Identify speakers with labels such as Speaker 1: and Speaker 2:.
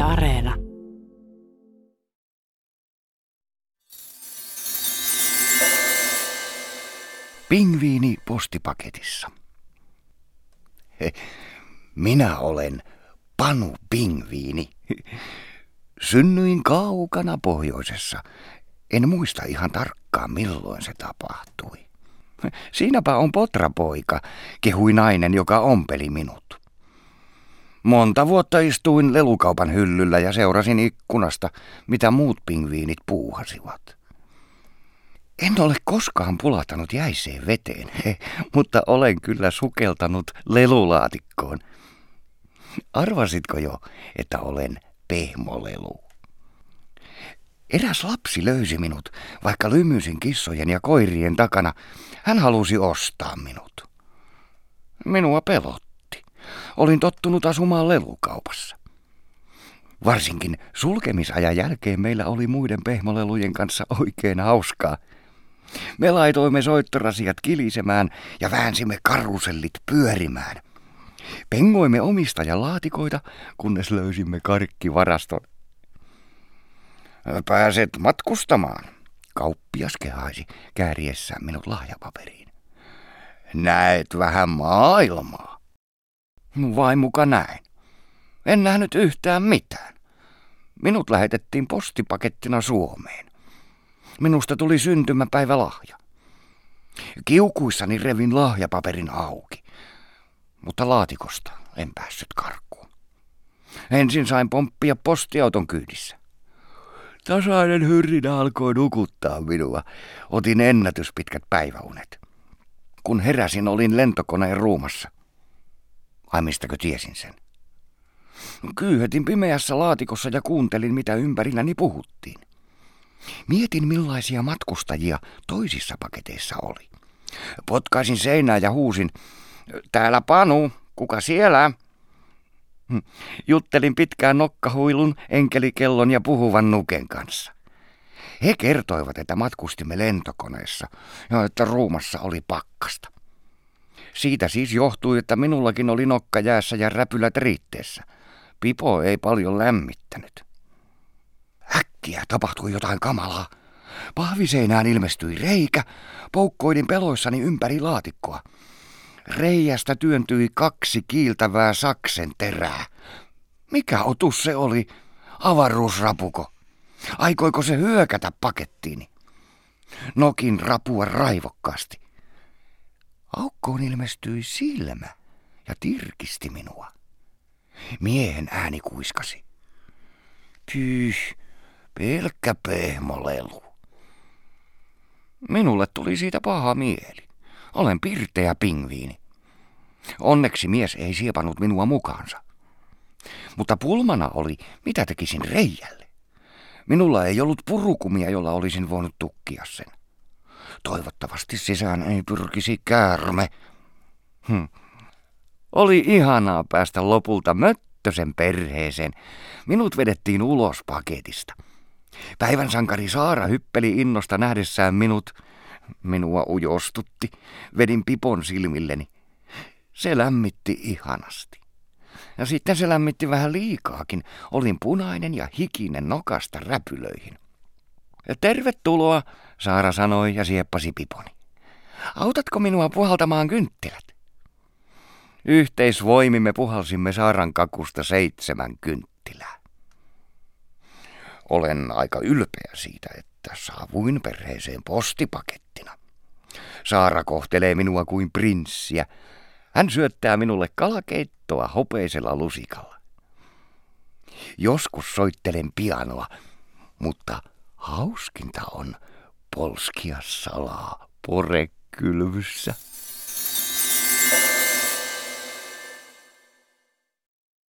Speaker 1: Areena.
Speaker 2: Pingviini postipaketissa. Minä olen Panu Pingviini. Synnyin kaukana pohjoisessa. En muista ihan tarkkaan, milloin se tapahtui. Siinäpä on potrapoika, kehui nainen, joka ompeli minut. Monta vuotta istuin lelukaupan hyllyllä ja seurasin ikkunasta, mitä muut pingviinit puuhasivat. En ole koskaan pulahtanut jäiseen veteen, mutta olen kyllä sukeltanut lelulaatikkoon. Arvasitko jo, että olen pehmolelu? Eräs lapsi löysi minut, vaikka lymyisin kissojen ja koirien takana. Hän halusi ostaa minut. Minua pelotti. Olin tottunut asumaan lelukaupassa. Varsinkin sulkemisajan jälkeen meillä oli muiden pehmolelujen kanssa oikein hauskaa. Me laitoimme soittorasiat kilisemään ja väänsimme karusellit pyörimään. Pengoimme omistajalaatikoita, kunnes löysimme karkkivaraston. Pääset matkustamaan, kauppias kehaisi kääriessään minut lahjapaperiin. Näet vähän maailmaa. Vai muka näin. En nähnyt yhtään mitään. Minut lähetettiin postipakettina Suomeen. Minusta tuli syntymäpäivälahja. Kiukuissani revin lahjapaperin auki, mutta laatikosta en päässyt karkuun. Ensin sain pomppia postiauton kyydissä. Tasainen hyrinä alkoi nukuttaa minua. Otin ennätyspitkät päiväunet. Kun heräsin, olin lentokoneen ruumassa. Ai mistäkö tiesin sen? Kyyhetin pimeässä laatikossa ja kuuntelin, mitä ympärilläni puhuttiin. Mietin, millaisia matkustajia toisissa paketeissa oli. Potkaisin seinää ja huusin, täällä Panu, kuka siellä? Juttelin pitkään nokkahuilun, enkelikellon ja puhuvan nuken kanssa. He kertoivat, että matkustimme lentokoneessa ja että ruumassa oli pakkasta. Siitä siis johtui, että minullakin oli nokka jäässä ja räpylät riitteessä. Pipo ei paljon lämmittänyt. Äkkiä tapahtui jotain kamalaa. Pahviseinään ilmestyi reikä, poukkoilin peloissani ympäri laatikkoa. Reiästä työntyi 2 kiiltävää saksen terää. Mikä otus se oli? Avaruusrapuko. Aikoiko se hyökätä pakettiini? Nokin rapua raivokkaasti. Aukkoon ilmestyi silmä ja tirkisti minua. Miehen ääni kuiskasi. Pyh, pelkkä pehmolelu. Minulle tuli siitä paha mieli. Olen pirteä pingviini. Onneksi mies ei siepannut minua mukaansa. Mutta pulmana oli, mitä tekisin reijälle. Minulla ei ollut purukumia, jolla olisin voinut tukkia sen. Toivottavasti sisään ei pyrkisi käärme. Oli ihanaa päästä lopulta Möttösen perheeseen. Minut vedettiin ulos paketista. Päivän sankari Saara hyppeli innosta nähdessään minut. Minua ujostutti. Vedin Pipon silmilleni. Se lämmitti ihanasti. Ja sitten se lämmitti vähän liikaakin. Olin punainen ja hikinen nokasta räpylöihin. Tervetuloa, Saara sanoi ja sieppasi Piponi. Autatko minua puhaltamaan kynttilät? Yhteisvoimimme puhalsimme Saaran kakusta 7 kynttilää. Olen aika ylpeä siitä, että saavuin perheeseen postipakettina. Saara kohtelee minua kuin prinssiä. Hän syöttää minulle kalakeittoa hopeisella lusikalla. Joskus soittelen pianoa, mutta hauskinta on polskia salaa porekylvyssä.